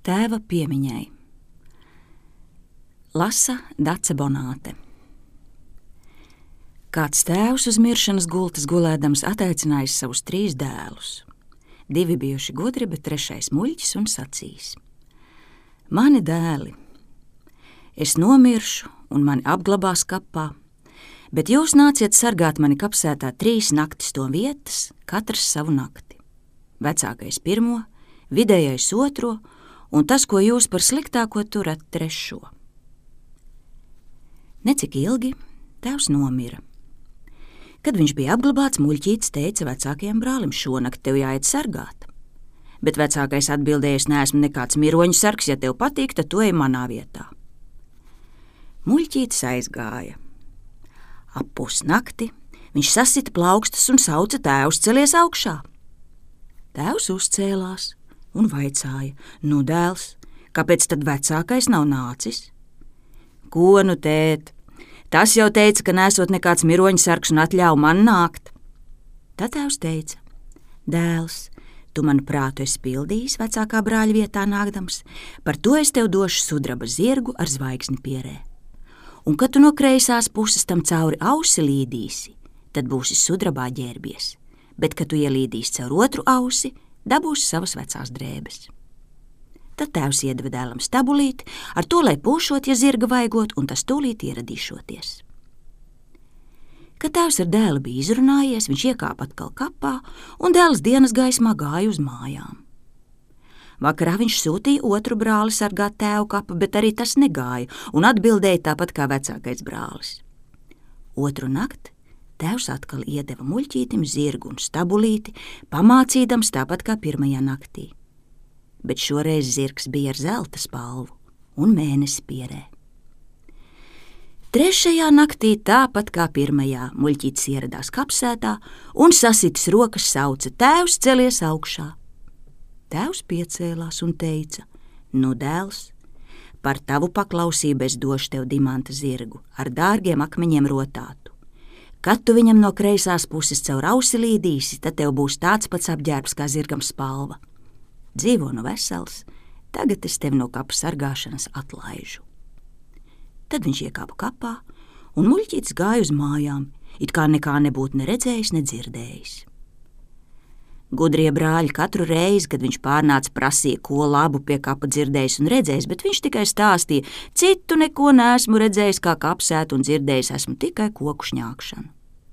Tēva piemiņai. Lasa Dace Bonāte. Kāds tēvs uz miršanas gultas gulēdams atteicinājis savus 3 dēlus. 2 bijuši gudri, bet 3 muļķis un sacījis: Mani dēli, es nomiršu un mani apglabās kapā, bet jūs nāciet sargāt mani kapsētā 3 naktis to vietas, katrs savu nakti. Vecākais 1, vidējais 2, un tas, ko jūs par sliktāko turat, 3. Necik ilgi tēvs nomira. Kad viņš bija apglabāts, muļķītis teica vecākajam brālim: šonakt tev jāiet sargāt. Bet vecākais atbildēja: es neesmu nekāds miroņu sargs, ja tev patīk, tad tu ej manā vietā. Muļķītis aizgāja. Ap pusnakti viņš sasita plaukstas un sauca: tēvs, celies augšā! Tēvs uzcēlās un vaicāja: nu, dēls, kāpēc tad vecākais nav nācis? Ko nu, tēt? Tas jau teica, ka nesot nekāds miroņu sargs un atļauj man nākt. Tad tēvs teica: dēls, tu manu prātu esi pildījis vecākā brāļa vietā nākdams, par to es tev došu sudraba zirgu ar zvaigzni pierē. Un kad tu no kreisās puses tam cauri ausi līdīsi, tad būsi sudrabā ģērbies, bet kad tu ielīdīsi caur otru ausi, dabūsi savas vecās drēbes. Tad tēvs iedeva dēlam stabulīti, ar to, lai pūšot, ja zirga vaigot, un tas tūlīt ieradīšoties. Kad tēvs ar dēlu bija izrunājies, viņš iekāpa atkal kapā, un dēls dienas gaismā gāja uz mājām. Vakarā viņš sūtīja otru brāli sargāt tēvu kapu, bet arī tas negāja, un atbildēja tāpat kā vecākais brālis. Otru nakti tēvs atkal iedeva muļķītim zirgu un stabulīti, pamācīdams tāpat kā pirmajā naktī. Bet šoreiz zirgs bija ar zelta spalvu un mēnesi pierē. 3. naktī, tāpat kā 1. muļķītis ieradās kapsētā un sasitis rokas sauca: tēvs, celies augšā! Tēvs piecēlās un teica: nu, dēls, par tavu paklausību es došu tev dimanta zirgu ar dārgiem akmeņiem rotātu. Kad tu viņam no kreisās puses caur ausi līdīsi, tad tev būs tāds pats apģērbs kā zirgam spalva. Dzīvo nu vesels, tagad es tevi no kapu sargāšanas atlaižu. Tad viņš iekāpa kapā, un muļķītis gāja uz mājām, it kā nekā nebūtu ne redzējis, ne dzirdējis. Gudrie brāļi katru reizi, kad viņš pārnāca, prasīja, ko labu pie kapa dzirdējis un redzējis, bet viņš tikai stāstīja: citu neko neesmu redzējis, kā kapsētu, un dzirdējis esmu tikai koku šņākšanu.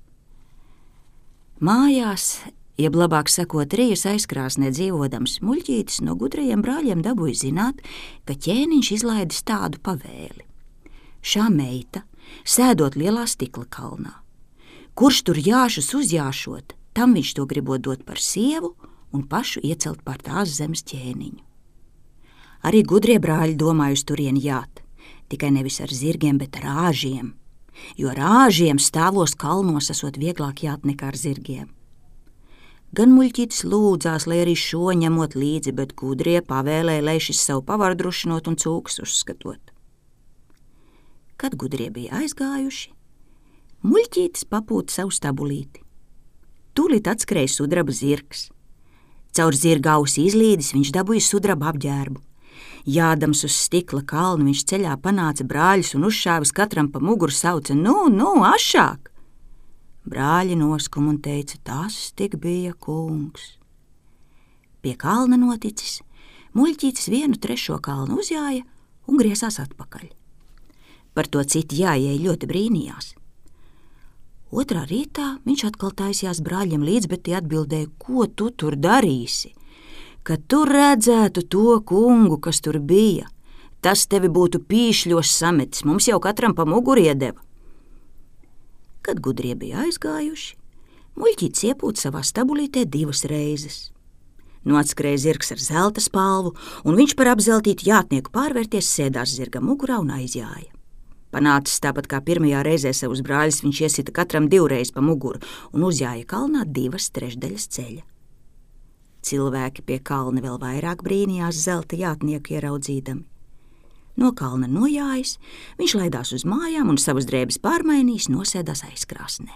Mājās, jeb labāk sakot, Rijas aizkrāsnē dzīvodams, muļķītis no gudrajiem brāļiem dabūja zināt, ka ķēniņš izlaidis tādu pavēli. Šā meita, sēdot lielā stikla kalnā. Kurš tur jāšus uzjāšot, tam viņš to gribot dot par sievu un pašu iecelt par tās zemes ķēniņu. Arī gudrie brāļi domāja uz turieni jāt, tikai nevis ar zirgiem, bet ar āžiem, jo ar āžiem stāvos kalnos esot vieglāk jāt nekā ar zirgiem. Gan muļķītis lūdzās, lai arī šo ņemot līdzi, bet gudrie pavēlēja, lai šis savu pavardrušinot un cūkas uzskatot. Kad gudrie bija aizgājuši, muļķītis papūta savu stabulīti. Tūlīt atskrēja sudraba zirgs. Caur zirga ausi izlīdis viņš dabūja sudraba apģērbu. Jādams uz stikla kalnu, viņš ceļā panāca brāļus un uzšāvis katram pa muguru sauca: nu, ašāk! Brāļi noskuma un teica: tas tik bija kungs. Pie kalna noticis, muļķītis 1/3 kalnu uzjāja un griezās atpakaļ. Par to citi jājēji ļoti brīnījās. Otrā rītā viņš atkal taisījās brāļiem līdz, bet tie atbildēja: ko tu tur darīsi? Kad tu redzētu to kungu, kas tur bija, tas tevi būtu pīšļos sametis, mums jau katram pa muguru iedeva. Kad gudrie bija aizgājuši, muļķītis iepūta savā stabulītē 2 reizes. Nu atskrēja zirgs ar zelta spalvu, un viņš par apzeltītu jātnieku pārvērties sēdās zirga mugurā un aizjāja. Panācis tāpat kā 1. reizē savus brāļus, viņš iesita katram 2 reizes pa muguru un uzjāja kalnā 2/3 ceļa. Cilvēki pie kalna vēl vairāk brīnījās zelta jātnieku ieraudzīdami. No kalna nojājis, viņš laidās uz mājām un savas drēbes pārmainījis, nosēdās aizkrāsnē.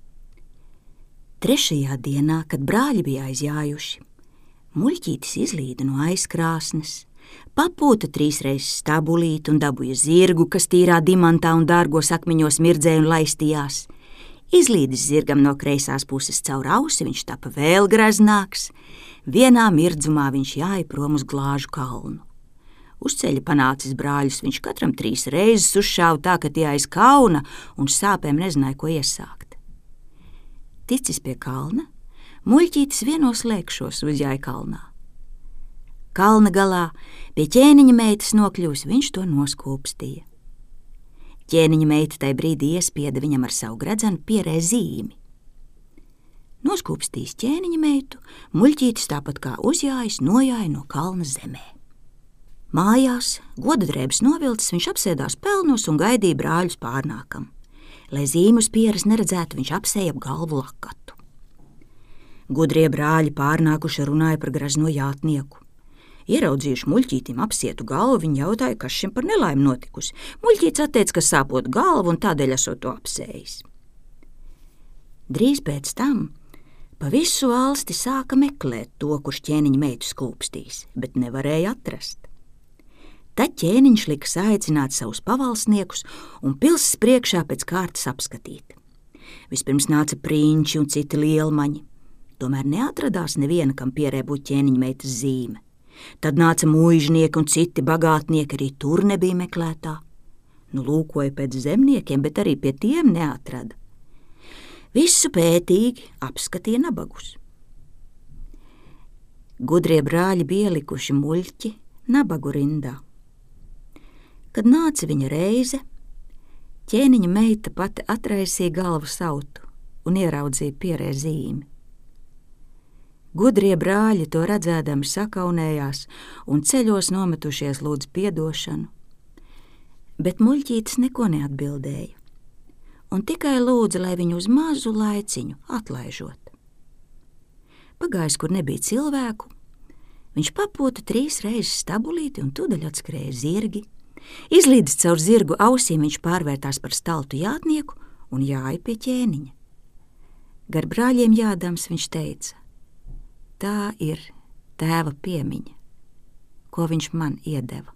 3. dienā, kad brāļi bija aizjājuši, muļķītis izlīda no aizkrāsnes, Papūta 3 reizes stabulīt un dabūja zirgu, kas tīrā dimantā un dārgos akmeņos mirdzēja un laistījās. Izlīdis zirgam no kreisās puses caur ausi, viņš tapa vēl greznāks. Vienā mirdzumā viņš jāja prom uz Glāžu kalnu. Uz ceļa panācis brāļus, viņš katram 3 reizes uzšāva tā, ka tie aiz kauna un sāpēm nezināja, ko iesākt. Ticis pie kalna, muļķītis vienos lēkšos uzjāja kalnā. Kalna galā pie ķēniņa meitas nokļūs, viņš to noskūpstīja. Ķēniņa meita tai brīdī iespieda viņam ar savu gredzenu pierē zīmi. Noskūpstījis ķēniņa meitu, muļķītis tāpat kā uzjājis, nojāja no kalna zemē. Mājās, godadrēbes novilcis, viņš apsēdās pelnos un gaidīja brāļus pārnākam. Lai zīmi uz pieres neredzētu, viņš apsēja ap galvu lakatu. Gudrie brāļi pārnākuši runāja par grazno jātnieku. Ieraudzījuši muļķītim apsietu galvu, viņi jautāja, kas šim par nelaimi notikusi. Muļķītis atteica, ka sāpot galvu un tādēļ esot to apsējis. Drīz pēc tam pa visu valsti sāka meklēt to, kurš ķēniņa meitu skūpstīs, bet nevarēja atrast. Tad ķēniņš lika saaicināt savus pavalsniekus un pilsas priekšā pēc kārtas apskatīt. Vispirms nāca prinči un citi lielmaņi. Tomēr neatradās neviena, kam pierē būt ķēniņa meitas zīme. Tad nāca muižnieki un citi bagātnieki, arī tur nebija meklētā. Lūkoja pēc zemniekiem, bet arī pie tiem neatrada. Visu pētīgi apskatīja nabagus. Gudrie brāļi bija ielikuši muļķi nabagu rindā. Kad nāca viņa reize, ķēniņa meita pati atraisīja galvu sautu un ieraudzīja pierē zīmi. Gudrie brāļi to redzēdami sakaunējās un ceļos nometušies lūdz piedošanu, bet muļķītis neko neatbildēja un tikai lūdza, lai viņu uz mazu laiciņu atlaižot. Pagājis, kur nebija cilvēku, viņš papūta 3 reizes stabulīti un tūdaļ atskrēja zirgi. Izlīdis caur zirgu ausīm, viņš pārvērtās par staltu jātnieku un jāja pie ķēniņa. Gar brāļiem jādams viņš teica: tā ir tēva piemiņa, ko viņš man iedeva.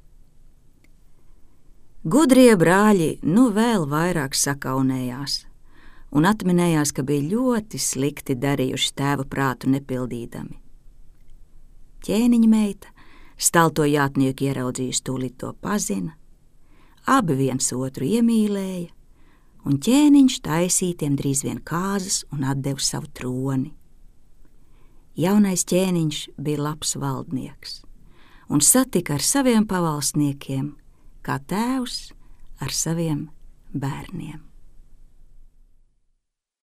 Gudrie brāļi vēl vairāk sakaunējās un atminējās, ka bija ļoti slikti darījuši tēva prātu nepildīdami. Ķēniņa meita stalto jātnieku ieraudzījusi, tūlīt to pazina, abi viens otru iemīlēja, un ķēniņš taisītiem drīz vien kāzas un atdeva savu troni. Jaunais ķēniņš bija labs valdnieks un satika ar saviem pavalsniekiem, kā tēvs ar saviem bērniem.